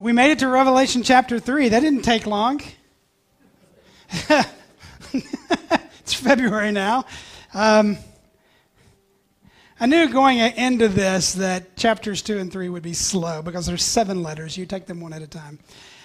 We made it to Revelation chapter 3. That didn't take long. It's February now. I knew going into this that chapters 2 and 3 would be slow because there's 7 letters. You take them one at a time.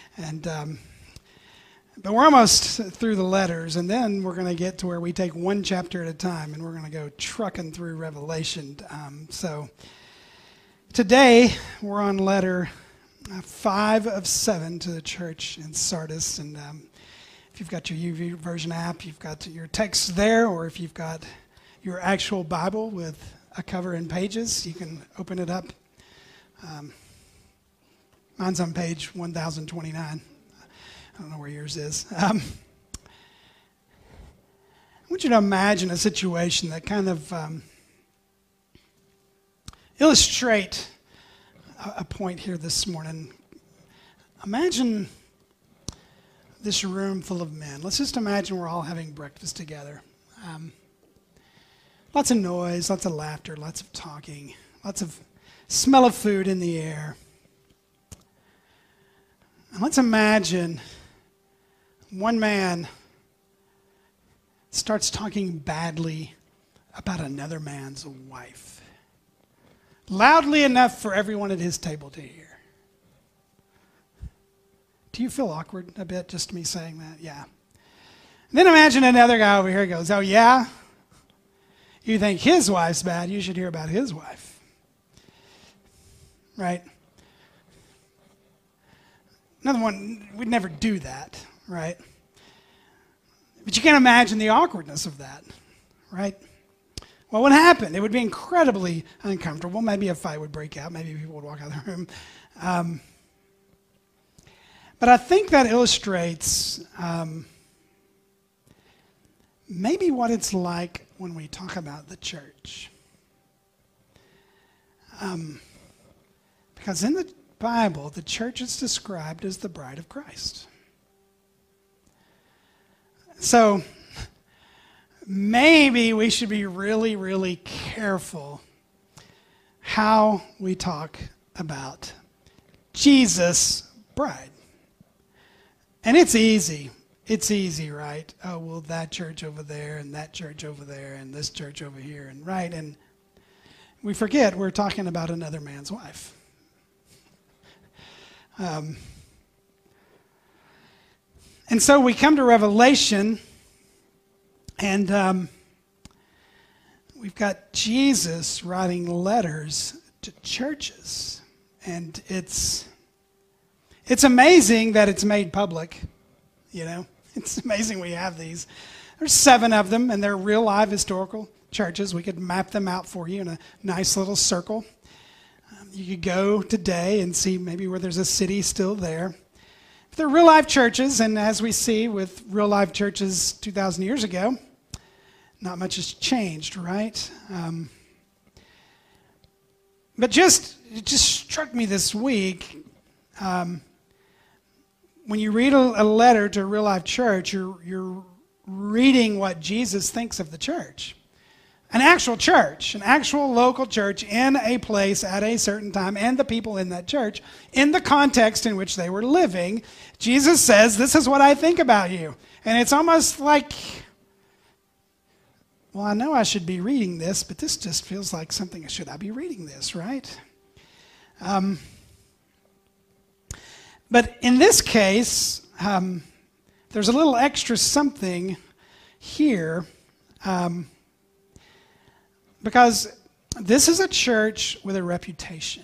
But we're almost through the letters, and then we're going to get to where we take one chapter at a time, and we're going to go trucking through Revelation. So today we're on letter 5 of 7 to the church in Sardis. And if you've got your UV version app, you've got your text there, or if you've got your actual Bible with a cover and pages, you can open it up. Mine's on page 1029. I don't know where yours is. I want you to imagine a situation that kind of illustrate a point here this morning. Imagine this room full of men. Let's just imagine we're all having breakfast together. Lots of noise, lots of laughter, lots of talking, lots of smell of food in the air. And let's imagine one man starts talking badly about another man's wife, loudly enough for everyone at his table to hear. Do you feel awkward a bit, just me saying that? Yeah. And then imagine another guy over here goes, oh yeah? You think his wife's bad, you should hear about his wife. Right? Another one, we'd never do that, right? But you can't imagine the awkwardness of that, right? What would happen? It would be incredibly uncomfortable. Maybe a fight would break out. Maybe people would walk out of the room. But I think that illustrates maybe what it's like when we talk about the church. Because in the Bible, the church is described as the bride of Christ. So maybe we should be really, really careful how we talk about Jesus' bride. And it's easy. It's easy, right? Oh, well, that church over there and that church over there and this church over here, and right? And we forget we're talking about another man's wife. And so we come to Revelation, and we've got Jesus writing letters to churches. And it's amazing that it's made public, you know. It's amazing we have these. There's 7 of them, and they're real live historical churches. We could map them out for you in a nice little circle. You could go today and see maybe where there's a city still there. But they're real life churches, and as we see with real life churches 2,000 years ago, not much has changed, right? But it just struck me this week, when you read a letter to a real life church, you're reading what Jesus thinks of the church. An actual church, an actual local church in a place at a certain time, and the people in that church, in the context in which they were living. Jesus says, this is what I think about you. And it's almost like, well, I know I should be reading this, but this just feels like something, should I be reading this, right? But in this case, there's a little extra something here, because this is a church with a reputation.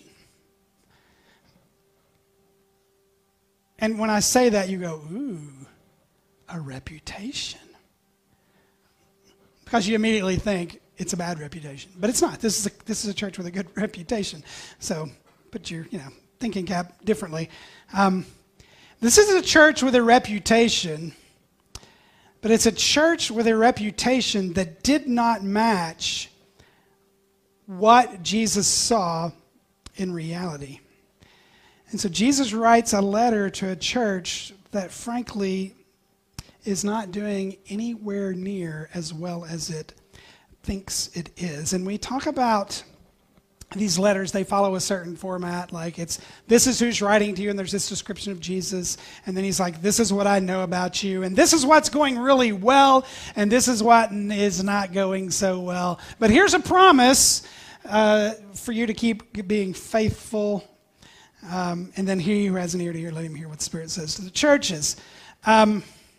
And when I say that, you go, ooh, a reputation. Because you immediately think it's a bad reputation. But it's not. This is a church with a good reputation. So put your, thinking cap differently. This is a church with a reputation, but it's a church with a reputation that did not match what Jesus saw in reality. And so Jesus writes a letter to a church that frankly is not doing anywhere near as well as it thinks it is. And we talk about these letters, they follow a certain format. Like this is who's writing to you, and there's this description of Jesus. And then he's like, this is what I know about you, and this is what's going really well, and this is what is not going so well. But here's a promise for you to keep being faithful. And then he who has an ear to hear, let him hear what the Spirit says to the churches. And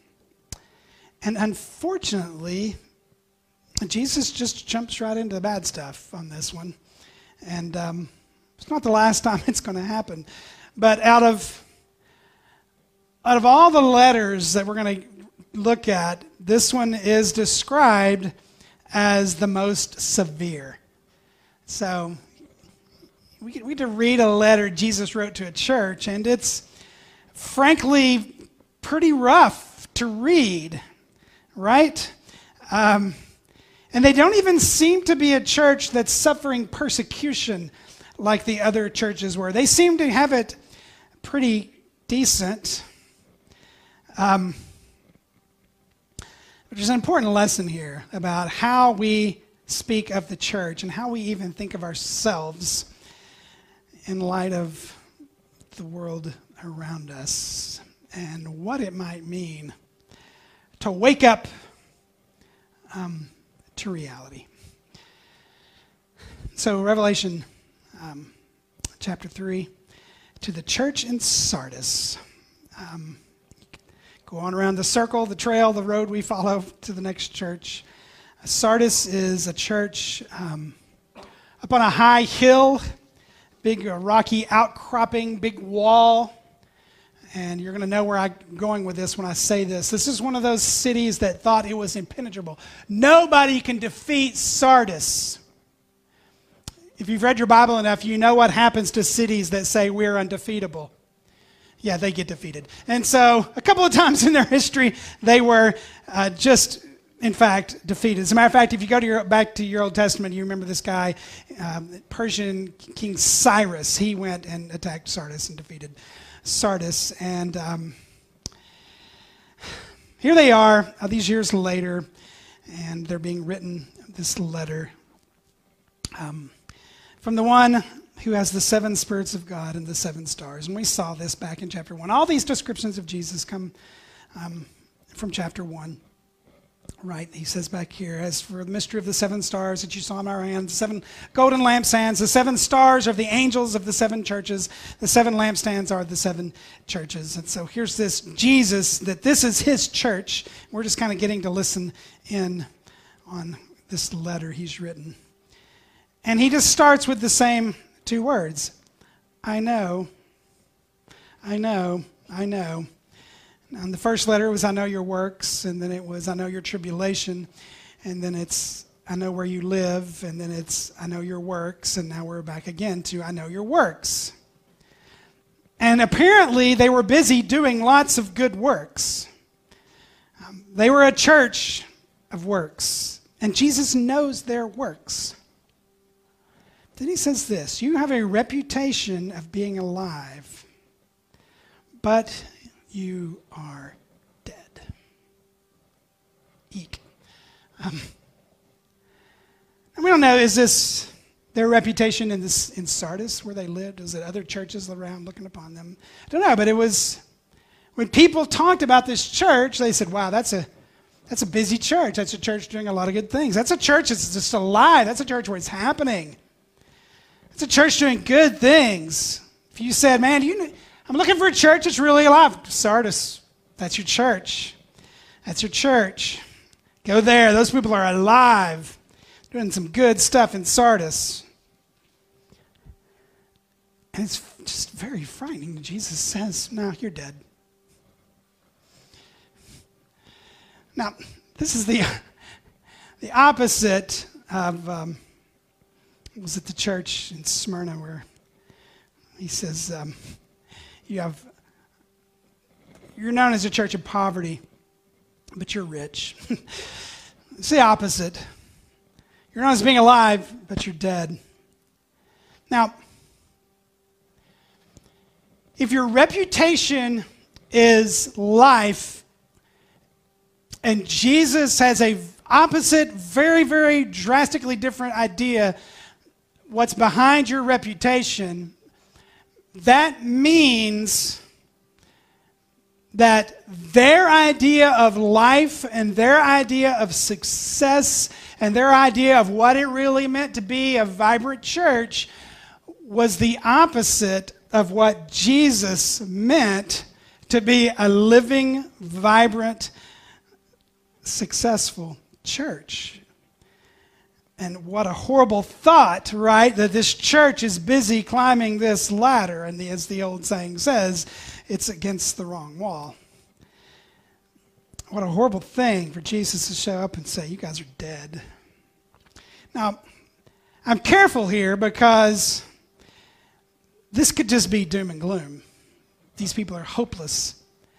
unfortunately, Jesus just jumps right into the bad stuff on this one. And it's not the last time it's going to happen. But out of all the letters that we're going to look at, this one is described as the most severe. So we get to read a letter Jesus wrote to a church, and it's frankly pretty rough to read, right? And they don't even seem to be a church that's suffering persecution like the other churches were. They seem to have it pretty decent. But there's an important lesson here about how we speak of the church and how we even think of ourselves in light of the world around us and what it might mean to wake up to reality. So Revelation chapter 3, to the church in Sardis. Go on around the circle, the trail, the road we follow to the next church. Sardis is a church up on a high hill, big rocky outcropping, big wall. And you're going to know where I'm going with this when I say this. This is one of those cities that thought it was impenetrable. Nobody can defeat Sardis. If you've read your Bible enough, you know what happens to cities that say we're undefeatable. Yeah, they get defeated. And so a couple of times in their history, they were just, in fact, defeated. As a matter of fact, if you go back to your Old Testament, you remember this guy, Persian King Cyrus. He went and attacked Sardis and defeated Sardis. And here they are, these years later, and they're being written this letter from the one who has the 7 spirits of God and the 7 stars. And we saw this back in chapter 1. All these descriptions of Jesus come from chapter 1. Right, he says back here, as for the mystery of the 7 stars that you saw in our hand, the 7 golden lampstands, the 7 stars are the angels of the 7 churches, the 7 lampstands are the 7 churches. And so here's this Jesus, that this is his church. We're just kind of getting to listen in on this letter he's written. And he just starts with the same 2 words. I know, I know, I know. And the first letter was, I know your works, and then it was, I know your tribulation, and then it's, I know where you live, and then it's, I know your works, and now we're back again to, I know your works. And apparently they were busy doing lots of good works. They were a church of works, and Jesus knows their works. Then he says this, you have a reputation of being alive, but you are dead. Eek. And we don't know, is this their reputation in Sardis where they lived? Was it other churches around looking upon them? I don't know, but it was, when people talked about this church, they said, wow, that's a busy church. That's a church doing a lot of good things. That's a church that's just alive. That's a church where it's happening. It's a church doing good things. If you said, man, I'm looking for a church that's really alive. Sardis, that's your church. That's your church. Go there. Those people are alive, doing some good stuff in Sardis. And it's just very frightening. Jesus says, no, you're dead. Now, this is the opposite of, was it the church in Smyrna where he says, you're known as a church of poverty, but you're rich. It's the opposite. You're known as being alive, but you're dead. Now, if your reputation is life, and Jesus has a opposite, very, very drastically different idea, what's behind your reputation, that means that their idea of life and their idea of success and their idea of what it really meant to be a vibrant church was the opposite of what Jesus meant to be a living, vibrant, successful church. And what a horrible thought, right? That this church is busy climbing this ladder, and as the old saying says, it's against the wrong wall. What a horrible thing for Jesus to show up and say, you guys are dead. Now, I'm careful here because this could just be doom and gloom. These people are hopeless.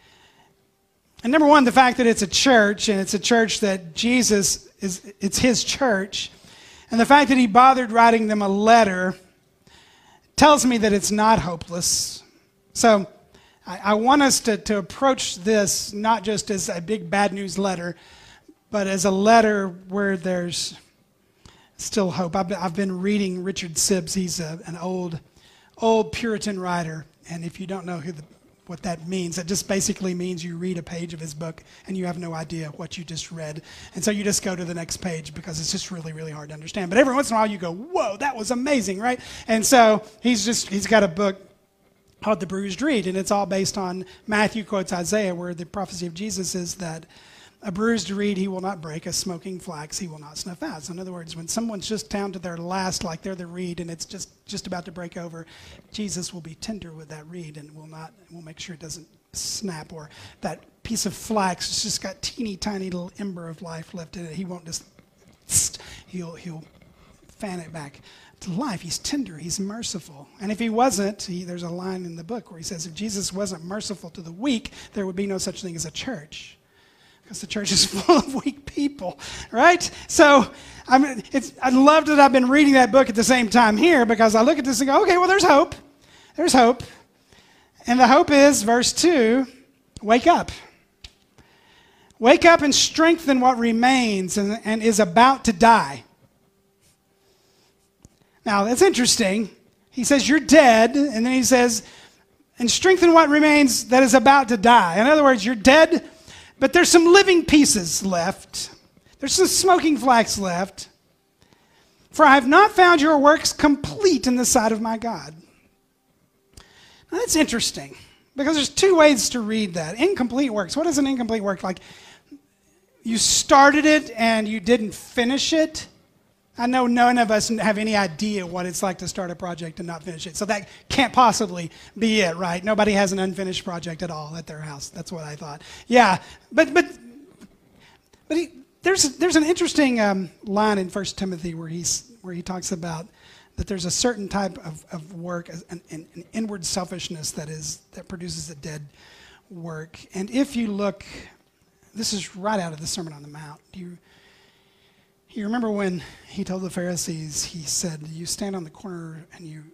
And number one, the fact that it's a church, and it's a church that Jesus it's his church, and the fact that he bothered writing them a letter tells me that it's not hopeless. So I want us to approach this not just as a big bad news letter, but as a letter where there's still hope. I've been reading Richard Sibbes. He's an old Puritan writer, and if you don't know what that means, it just basically means you read a page of his book and you have no idea what you just read, and so you just go to the next page because it's just really, really hard to understand. But every once in a while you go, whoa, that was amazing, right? And so he's got a book called The Bruised Reed, and it's all based on Matthew quotes Isaiah, where the prophecy of Jesus is that a bruised reed he will not break, a smoking flax he will not snuff out. So in other words, when someone's just down to their last, like they're the reed and it's just about to break over, Jesus will be tender with that reed and will make sure it doesn't snap, or that piece of flax has just got teeny tiny little ember of life left in it. He won't just, he'll fan it back to life. He's tender, he's merciful. And if he wasn't, there's a line in the book where he says, if Jesus wasn't merciful to the weak, there would be no such thing as a church. Because the church is full of weak people, right? So I love that I've been reading that book at the same time here, because I look at this and go, okay, well, there's hope. There's hope. And the hope is, verse 2, wake up. Wake up and strengthen what remains and is about to die. Now, that's interesting. He says, you're dead, and then he says, and strengthen what remains that is about to die. In other words, you're dead, but there's some living pieces left. There's some smoking flax left. For I have not found your works complete in the sight of my God. Now that's interesting, because there's two ways to read that. Incomplete works. What is an incomplete work? Like, you started it and you didn't finish it. I know none of us have any idea what it's like to start a project and not finish it. So that can't possibly be it, right? Nobody has an unfinished project at all at their house. That's what I thought. Yeah, but there's an interesting line in 1 Timothy where he talks about that there's a certain type of work, an inward selfishness that produces a dead work. And if you look, this is right out of the Sermon on the Mount. You remember when he told the Pharisees, he said, you stand on the corner and you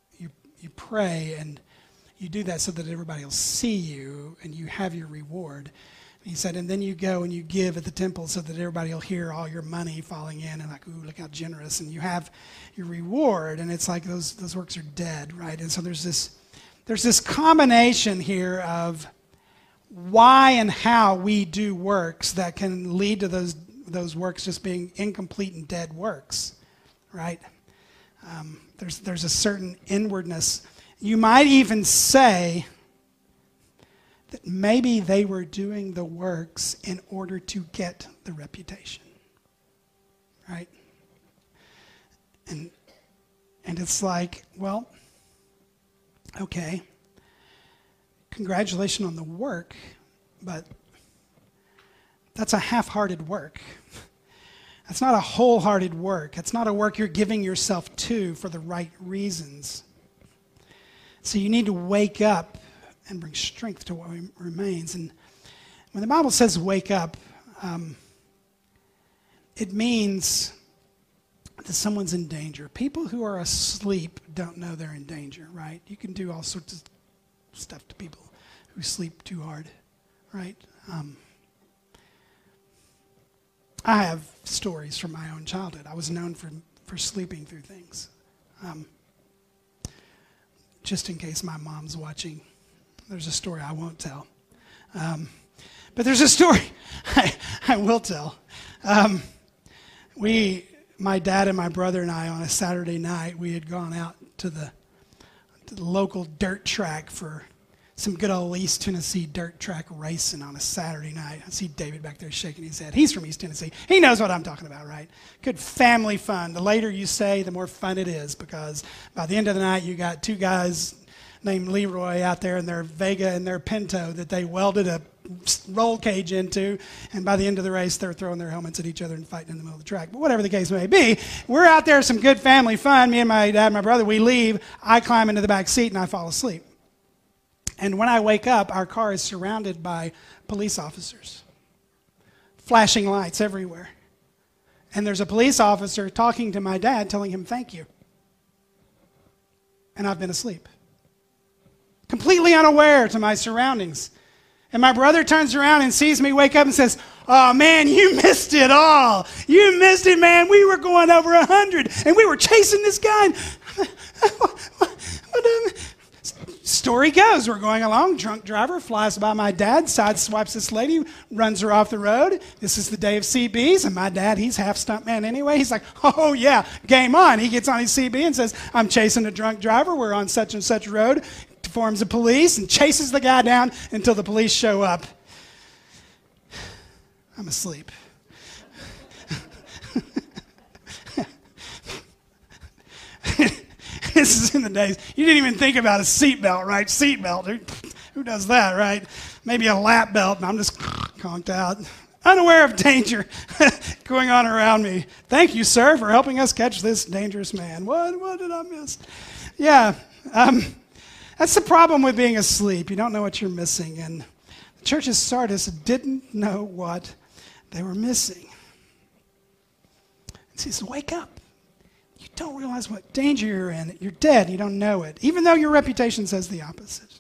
pray, and you do that so that everybody will see you and you have your reward. And he said, and then you go and you give at the temple so that everybody will hear all your money falling in and like, ooh, look how generous, and you have your reward. And it's like those works are dead, right? And so there's this combination here of why and how we do works that can lead to those works just being incomplete and dead works, right? There's a certain inwardness. You might even say that maybe they were doing the works in order to get the reputation, right? And it's like, well, okay, congratulations on the work, but that's a half-hearted work. That's not a wholehearted work. It's not a work you're giving yourself to for the right reasons. So you need to wake up and bring strength to what remains. And when the Bible says wake up, it means that someone's in danger. People who are asleep don't know they're in danger, right? You can do all sorts of stuff to people who sleep too hard, right? I have stories from my own childhood. I was known for sleeping through things. Just in case my mom's watching, there's a story I won't tell. But there's a story I will tell. My dad and my brother and I, on a Saturday night, we had gone out to the local dirt track for some good old East Tennessee dirt track racing on a Saturday night. I see David back there shaking his head. He's from East Tennessee. He knows what I'm talking about, right? Good family fun. The later you say, the more fun it is, because by the end of the night, you got two guys named Leroy out there in their Vega and their Pinto that they welded a roll cage into, and by the end of the race, they're throwing their helmets at each other and fighting in the middle of the track. But whatever the case may be, we're out there, some good family fun. Me and my dad and my brother, we leave. I climb into the back seat, and I fall asleep. And when I wake up, our car is surrounded by police officers, flashing lights everywhere. And there's a police officer talking to my dad, telling him thank you. And I've been asleep, completely unaware to my surroundings. And my brother turns around and sees me wake up and says, "Oh, man, you missed it all. You missed it, man. We were going over 100, and we were chasing this guy." Story goes, we're going along. Drunk driver flies by my dad, sideswipes this lady, runs her off the road. This is the day of CBs, and my dad, he's half stuntman anyway. He's like, "Oh, yeah, game on." He gets on his CB and says, "I'm chasing a drunk driver. We're on such and such road." Forms the police and chases the guy down until the police show up. I'm asleep. This is in the days. You didn't even think about a seatbelt, right? Seatbelt. Who does that, right? Maybe a lap belt, and I'm just conked out, unaware of danger going on around me. "Thank you, sir, for helping us catch this dangerous man." What did I miss? Yeah. That's the problem with being asleep. You don't know what you're missing. And the church of Sardis didn't know what they were missing. He says, "Wake up. You don't realize what danger you're in. You're dead. You don't know it, even though your reputation says the opposite."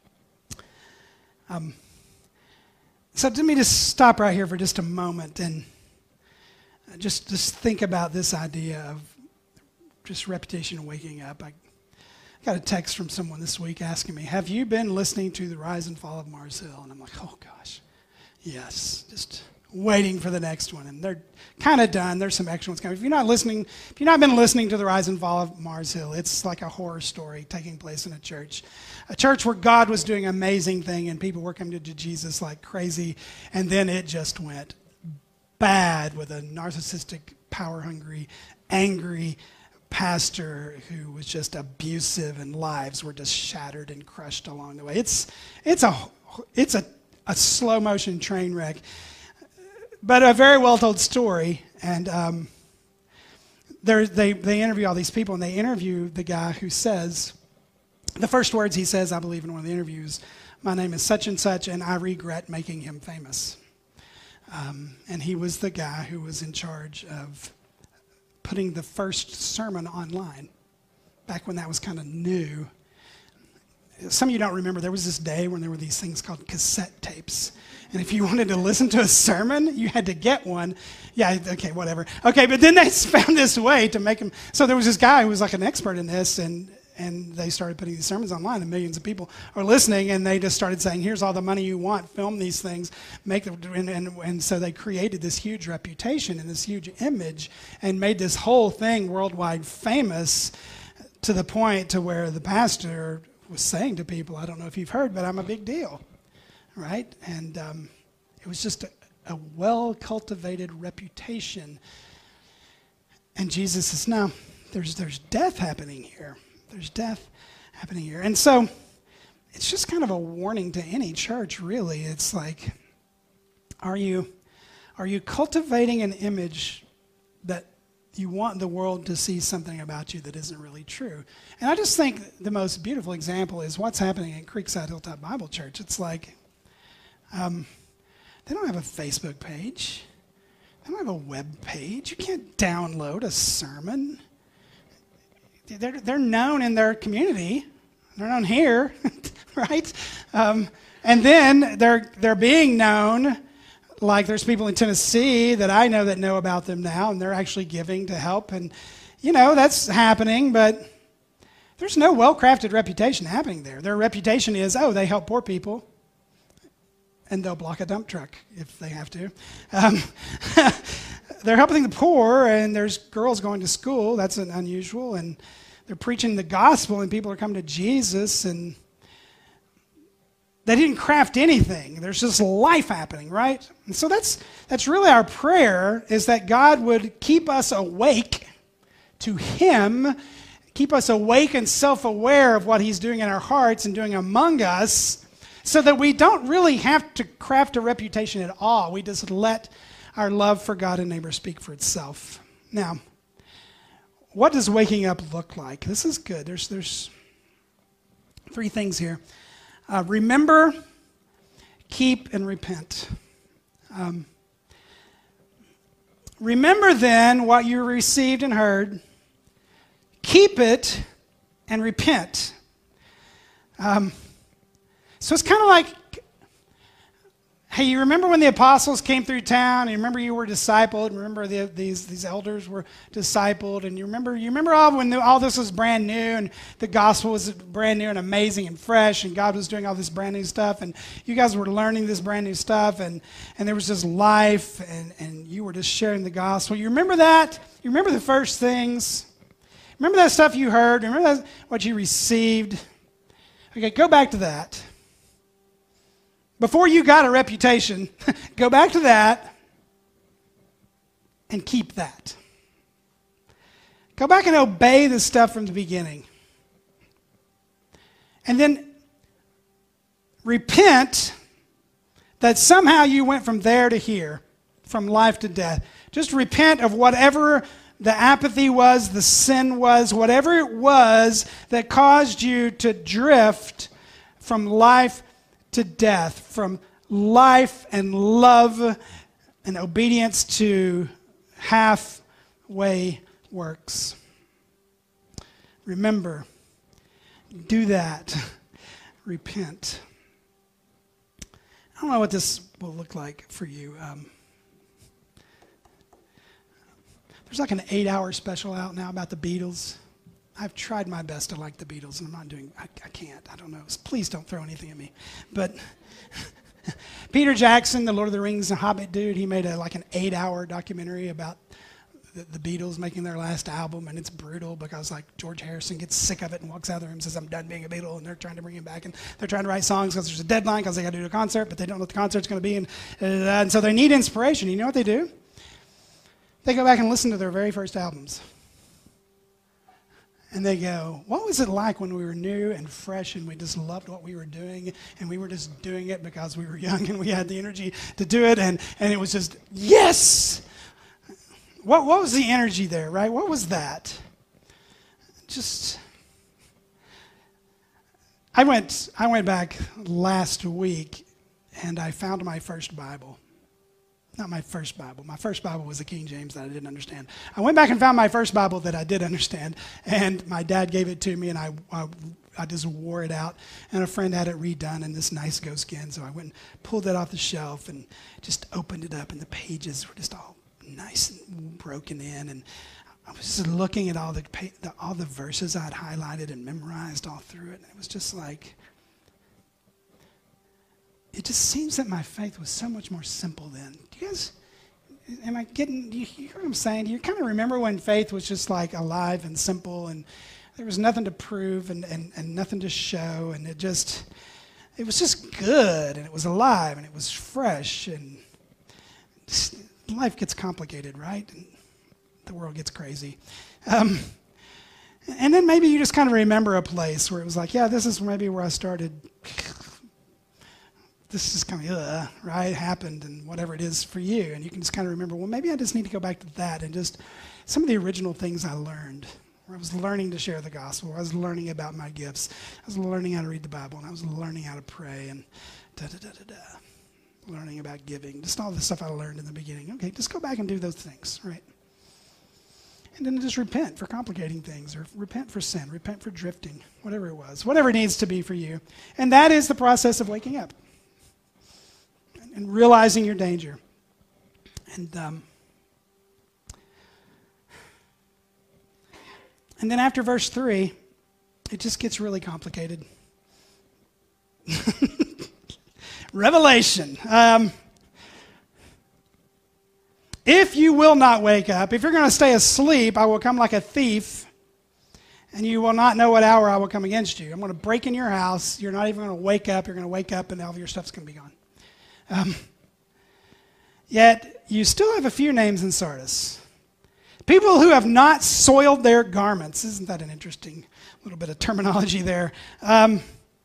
So let me just stop right here for just a moment and just think about this idea of just reputation and waking up. I got a text from someone this week asking me, "Have you been listening to the Rise and Fall of Mars Hill?" And I'm like, "Oh gosh, yes, just waiting for the next one." And they're kind of done. There's some extra ones coming. If you've not been listening to the Rise and Fall of Mars Hill, it's like a horror story taking place in a church where God was doing an amazing thing and people were coming to Jesus like crazy, and then it just went bad with a narcissistic, power-hungry, angry pastor who was just abusive, and lives were just shattered and crushed along the way. It's a slow motion train wreck, but a very well told story. And they interview all these people, and they interview the guy who says the first words he says, I believe, in one of the interviews: "My name is such and such, and I regret making him famous." And he was the guy who was in charge of putting the first sermon online, back when that was kind of new. Some of you don't remember, there was this day when there were these things called cassette tapes. And if you wanted to listen to a sermon, you had to get one. Yeah, okay, whatever. Okay, but then they found this way to make them. So there was this guy who was like an expert in this, and they started putting these sermons online, and millions of people are listening, and they just started saying, "Here's all the money you want, film these things, make them," and so they created this huge reputation and this huge image and made this whole thing worldwide famous, to the point to where the pastor was saying to people, "I don't know if you've heard, but I'm a big deal," right? And it was just a well-cultivated reputation. And Jesus says, "No, there's death happening here. There's death happening here." And so it's just kind of a warning to any church, really. It's like, are you cultivating an image that you want the world to see something about you that isn't really true? And I just think the most beautiful example is what's happening at Creekside Hilltop Bible Church. It's like they don't have a Facebook page. They don't have a web page. You can't download a sermon. They're known in their community. They're known here, right? And then they're being known. Like, there's people in Tennessee that I know that know about them now, and they're actually giving to help. And that's happening, but there's no well-crafted reputation happening there. Their reputation is, they help poor people, and they'll block a dump truck if they have to. They're helping the poor, and there's girls going to school. That's unusual. And they're preaching the gospel, and people are coming to Jesus, and they didn't craft anything. There's just life happening, right? And so that's really our prayer, is that God would keep us awake to Him, keep us awake and self-aware of what He's doing in our hearts and doing among us, so that we don't really have to craft a reputation at all. We just let our love for God and neighbor speak for itself. Now, what does waking up look like? This is good. There's 3 things here. Remember, keep, and repent. Remember then what you received and heard. Keep it and repent. So it's kind of like, hey, you remember when the apostles came through town? You remember you were discipled. Remember these elders were discipled. And you remember when all this was brand new, and the gospel was brand new and amazing and fresh, and God was doing all this brand new stuff, and you guys were learning this brand new stuff, and there was just life, and you were just sharing the gospel. You remember that? You remember the first things? Remember that stuff you heard? Remember what you received? Okay, go back to that. Before you got a reputation, go back to that and keep that. Go back and obey the stuff from the beginning. And then repent that somehow you went from there to here, from life to death. Just repent of whatever the apathy was, the sin was, whatever it was that caused you to drift from life to death, from life and love and obedience to halfway works. Remember, do that. Repent. I don't know what this will look like for you. There's like an 8-hour special out now about the Beatles. I've tried my best to like the Beatles, and I can't. I don't know. Please don't throw anything at me. But Peter Jackson, the Lord of the Rings and Hobbit dude, he made an 8-hour documentary about the Beatles making their last album, and it's brutal because George Harrison gets sick of it and walks out of the room and says, I'm done being a Beatle, and they're trying to bring him back, and they're trying to write songs because there's a deadline because they got to do a concert, but they don't know what the concert's going to be, and so they need inspiration. You know what they do? They go back and listen to their very first albums. And they go, what was it like when we were new and fresh and we just loved what we were doing, and we were just doing it because we were young and we had the energy to do it, and it was just, yes! What was the energy there, right? What was that? I went back last week, and I found my first Bible. Not my first Bible. My first Bible was the King James that I didn't understand. I went back and found my first Bible that I did understand, and my dad gave it to me, and I just wore it out, and a friend had it redone in this nice goat skin, so I went and pulled it off the shelf and just opened it up, and the pages were just all nice and broken in, and I was just looking at all the verses I'd highlighted and memorized all through it, and it was just like, it just seems that my faith was so much more simple then. Do you guys, do you hear what I'm saying? Do you kind of remember when faith was just alive and simple, and there was nothing to prove and nothing to show, and it was just good, and it was alive, and it was fresh, and life gets complicated, right? And the world gets crazy. And then maybe you just kind of remember a place where it was this is maybe where I started. This is kind of, right, happened, and whatever it is for you. And you can just kind of remember, well, maybe I just need to go back to that and just some of the original things I learned, where I was learning to share the gospel, where I was learning about my gifts, I was learning how to read the Bible, and I was learning how to pray, and learning about giving, just all the stuff I learned in the beginning. Okay, just go back and do those things, right? And then just repent for complicating things, or repent for sin, repent for drifting, whatever it was, whatever it needs to be for you. And that is the process of waking up and realizing your danger. And And then after verse 3, it just gets really complicated. Revelation. If you will not wake up, if you're going to stay asleep, I will come like a thief, and you will not know what hour I will come against you. I'm going to break in your house. You're not even going to wake up. You're going to wake up, and all of your stuff's going to be gone. Yet, you still have a few names in Sardis. People who have not soiled their garments. Isn't that an interesting little bit of terminology there? And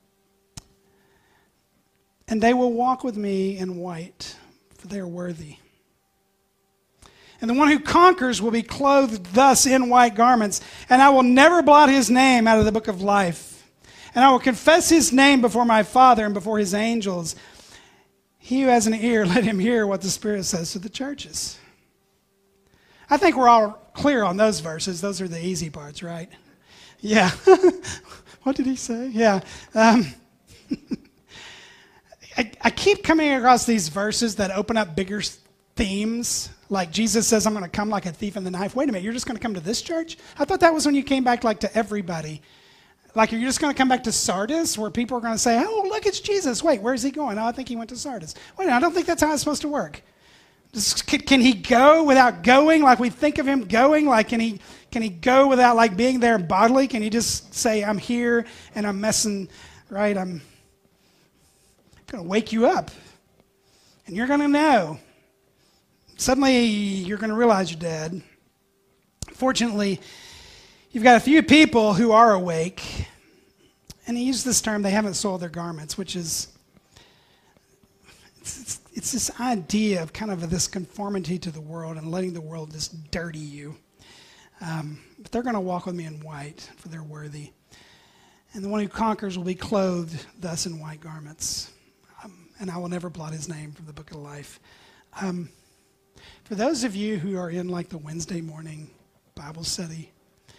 they will walk with me in white, for they are worthy. And the one who conquers will be clothed thus in white garments, and I will never blot his name out of the book of life. And I will confess his name before my Father and before his angels. He who has an ear, let him hear what the Spirit says to the churches. I think we're all clear on those verses. Those are the easy parts, right? Yeah. What did he say? Yeah. I keep coming across these verses that open up bigger themes. Like Jesus says, I'm going to come like a thief in the night. Wait a minute, you're just going to come to this church? I thought that was when you came back like to everybody. Like you're just going to come back to Sardis where people are going to say, oh, look, it's Jesus. Wait, where's he going? Oh, I think he went to Sardis. Wait, I don't think that's how it's supposed to work. Can he go without going? Like we think of him going? Like can he go without like being there bodily? Can he just say, I'm here and I'm messing, right? I'm going to wake you up. And you're going to know. Suddenly, you're going to realize you're dead. Fortunately, you've got a few people who are awake. And he used this term, they haven't soiled their garments, which is, it's this idea of kind of this conformity to the world and letting the world just dirty you. But they're going to walk with me in white, for they're worthy. And the one who conquers will be clothed thus in white garments. And I will never blot his name from the book of life. For those of you who are in like the Wednesday morning Bible study,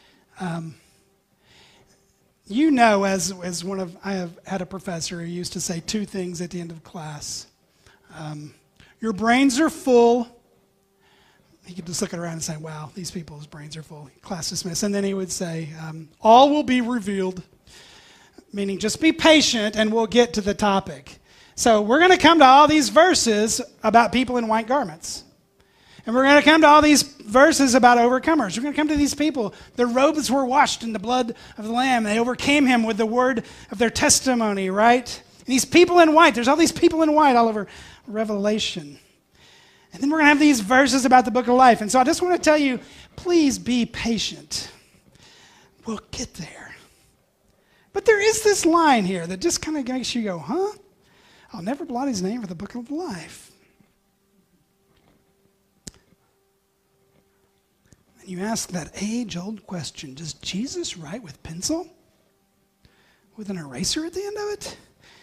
you know, as I have had a professor who used to say two things at the end of class. Your brains are full. He could just look around and say, wow, these people's brains are full. Class dismissed. And then he would say, all will be revealed, meaning just be patient and we'll get to the topic. So we're going to come to all these verses about people in white garments. And we're going to come to all these verses about overcomers. We're going to come to these people. Their robes were washed in the blood of the Lamb. They overcame him with the word of their testimony, right? And these people in white, there's all these people in white all over Revelation. And then we're going to have these verses about the book of life. And so I just want to tell you, please be patient. We'll get there. But there is this line here that just kind of makes you go, huh? I'll never blot his name for the book of life. And you ask that age-old question, does Jesus write with pencil? With an eraser at the end of it?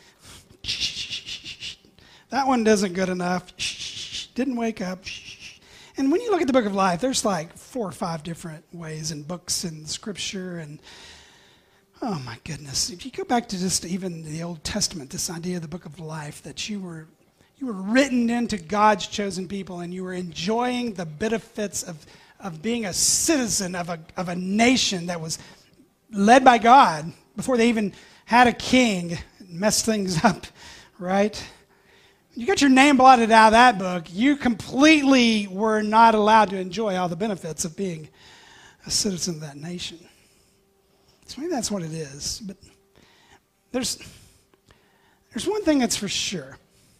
That one isn't good enough. Didn't wake up. And when you look at the book of life, there's like 4 or 5 different ways in books and scripture. And oh my goodness. If you go back to just even the Old Testament, this idea of the book of life, that you were written into God's chosen people and you were enjoying the benefits of being a citizen of a nation that was led by God before they even had a king, messed things up, right? You got your name blotted out of that book, you completely were not allowed to enjoy all the benefits of being a citizen of that nation. So maybe that's what it is. But there's one thing that's for sure.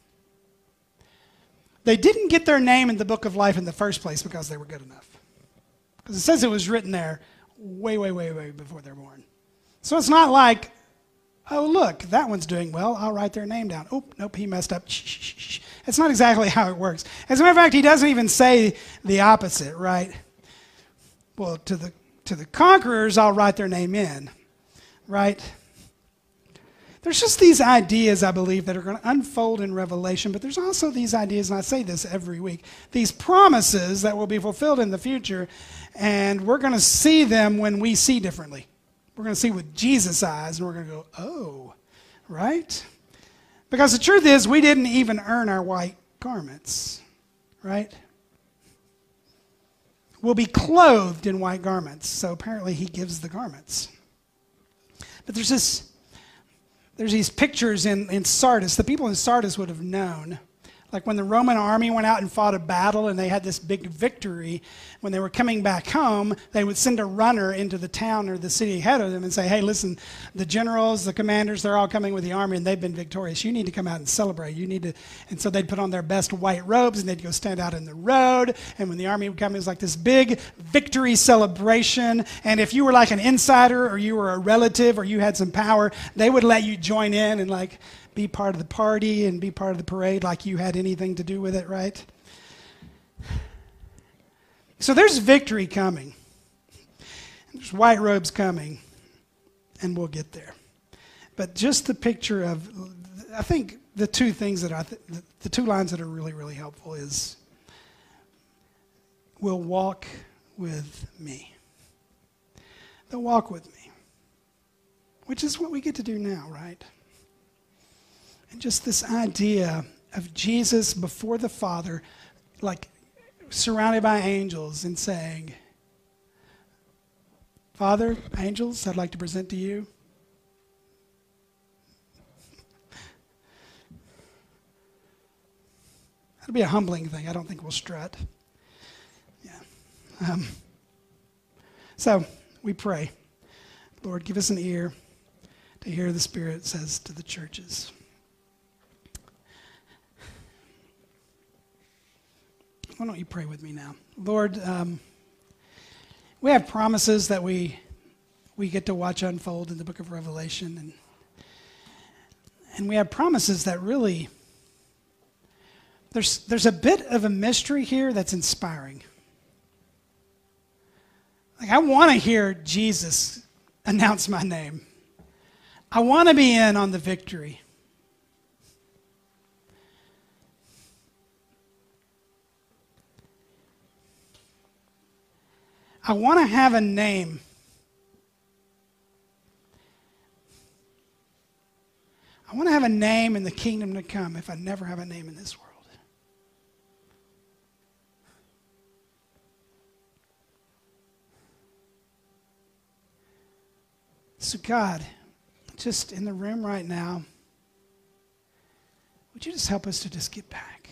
They didn't get their name in the book of life in the first place because they were good enough. Because it says it was written there way, way, way, way before they were born. So it's not like, oh, look, that one's doing well. I'll write their name down. Oh, nope, he messed up. Shh. It's not exactly how it works. As a matter of fact, he doesn't even say the opposite, right? Well, to the conquerors, I'll write their name in, right? There's just these ideas, I believe, that are going to unfold in Revelation, but there's also these ideas, and I say this every week, these promises that will be fulfilled in the future, and we're going to see them when we see differently. We're going to see with Jesus' eyes, and we're going to go, oh, right? Because the truth is, we didn't even earn our white garments, right? will be clothed in white garments. So apparently he gives the garments. But there's these pictures in Sardis. The people in Sardis would have known. Like when the Roman army went out and fought a battle and they had this big victory, when they were coming back home, they would send a runner into the town or the city ahead of them and say, hey, listen, the generals, the commanders, they're all coming with the army and they've been victorious. You need to come out and celebrate. You need to. And so they'd put on their best white robes and they'd go stand out in the road. And when the army would come, it was like this big victory celebration. And if you were like an insider or you were a relative or you had some power, they would let you join in and like be part of the party and be part of the parade like you had anything to do with it, right? So there's victory coming. There's white robes coming, and we'll get there. But just the picture of, I think the two things that the two lines that are really, really helpful is, will walk with me. They'll walk with me, which is what we get to do now, right? And just this idea of Jesus before the Father, like surrounded by angels and saying, Father, angels, I'd like to present to you. That'll be a humbling thing. I don't think we'll strut. Yeah. So we pray. Lord, give us an ear to hear the Spirit says to the churches. Why don't you pray with me now? Lord, we have promises that we get to watch unfold in the book of Revelation. And we have promises that really, there's a bit of a mystery here that's inspiring. Like, I want to hear Jesus announce my name. I want to be in on the victory. I want to have a name. I want to have a name in the kingdom to come if I never have a name in this world. So God, just in the room right now, would you just help us to just get back?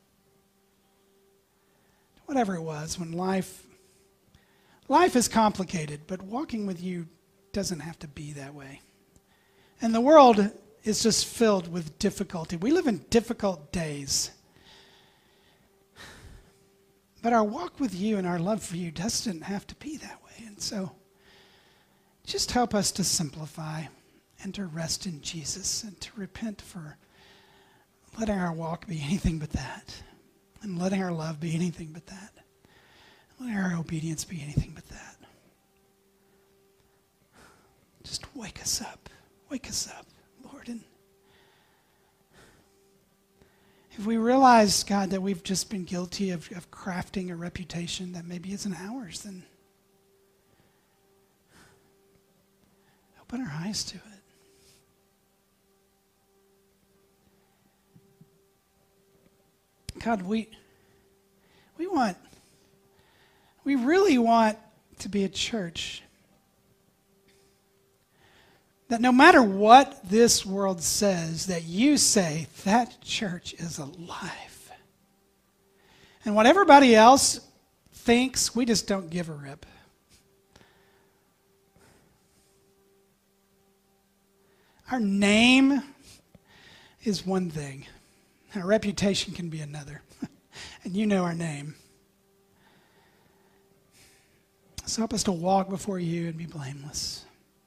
Whatever it was, when life is complicated, but walking with you doesn't have to be that way. And the world is just filled with difficulty. We live in difficult days. But our walk with you and our love for you doesn't have to be that way. And so just help us to simplify and to rest in Jesus and to repent for letting our walk be anything but that, and letting our love be anything but that. Let our obedience be anything but that. Just wake us up, Lord. And if we realize, God, that we've just been guilty of crafting a reputation that maybe isn't ours, then open our eyes to it. God, we really want to be a church that no matter what this world says, that you say that church is alive. And what everybody else thinks, we just don't give a rip. Our name is one thing. Our reputation can be another. And you know our name. So help us to walk before you and be blameless.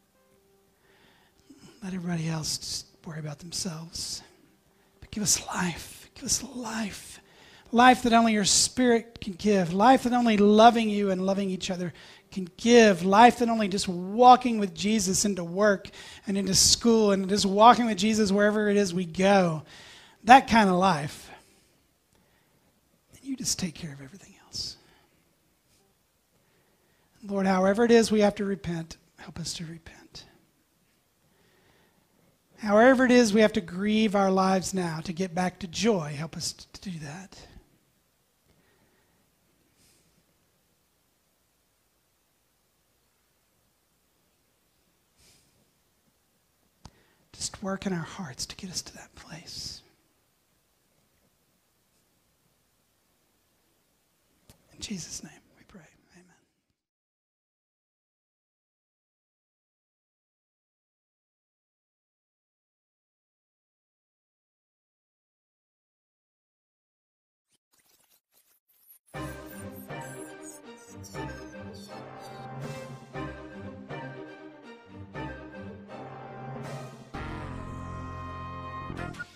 Let everybody else just worry about themselves. But give us life. Give us life. Life that only your Spirit can give. Life that only loving you and loving each other can give. Life that only just walking with Jesus into work and into school and just walking with Jesus wherever it is we go. That kind of life. And you just take care of everything else. Lord, however it is we have to repent, help us to repent. However it is we have to grieve our lives now to get back to joy, help us to do that. just work in our hearts to get us to that place. In Jesus' name we pray. Amen.